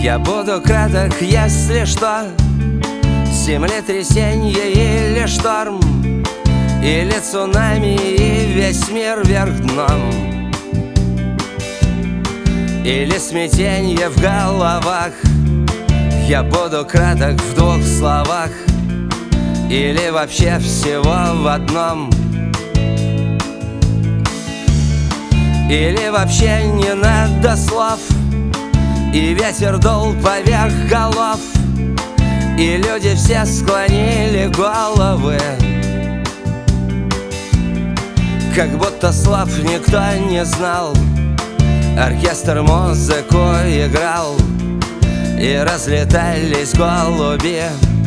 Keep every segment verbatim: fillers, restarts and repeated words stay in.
Я буду краток, если что, землетрясенье или шторм, или цунами, и весь мир вверх дном, или смятенье в головах. Я буду краток в двух словах, или вообще всего в одном, или вообще не надо слов, и ветер дул поверх голов, и люди все склонили головы, как будто слов никто не знал. Оркестр музыку играл, и разлетались голуби.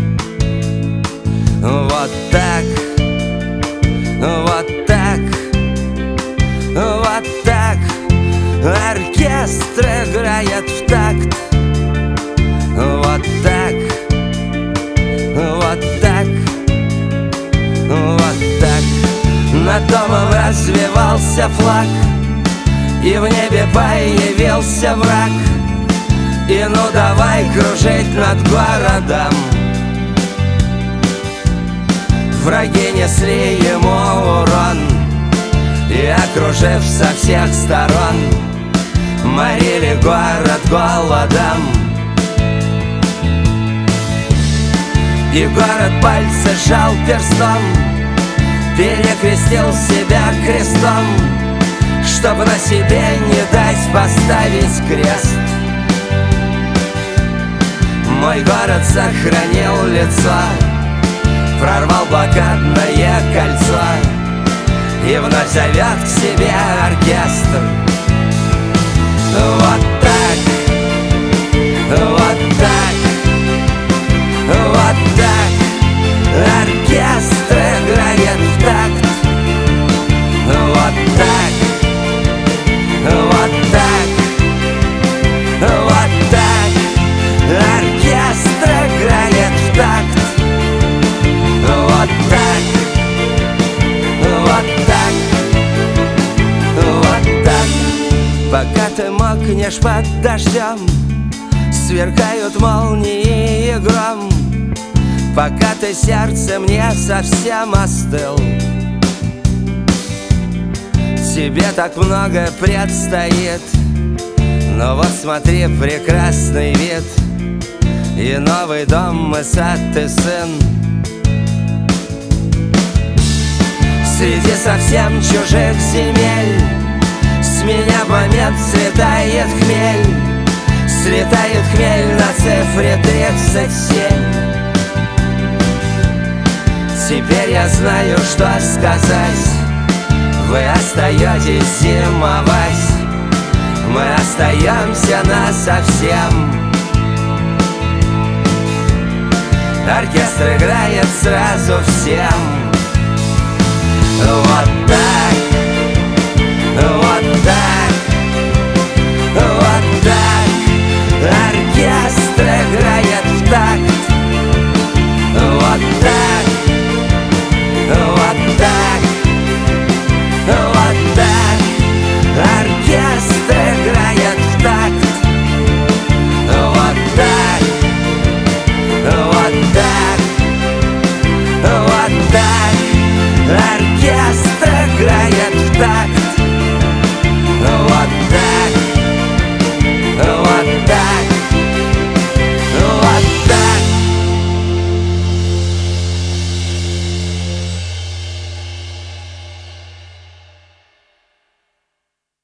Вот так, вот так, вот так оркестр играет в такт. Вот так, вот так, вот так. Над домом развивался флаг, и в небе появился враг. И ну давай кружить над городом. Враги несли ему урон, и, окружив со всех сторон, морили город голодом. И город пальцы сжал перстом, перекрестил себя крестом, чтоб на себе не дать поставить крест. Мой город сохранил лицо, прорвал блокадное кольцо и вновь зовет к себе оркестр. Вот так, вот так, вот так оркестр играет в такт. Вот так, вот так, вот так оркестр играет в такт. Вот так, вот так, вот так. Пока ты мокнешь под дождем, сверкают молнии и гром. Пока ты сердцем не совсем остыл, тебе так много предстоит. Но вот смотри, прекрасный вид, и новый дом, и сад, и сын. Среди совсем чужих земель с меня в момент слетает хмель. Слетает хмель на цифре тридцать семь. Теперь я знаю, что сказать. Вы остаетесь зимовать, мы остаемся насовсем. Оркестр играет сразу всем. Вот так, вот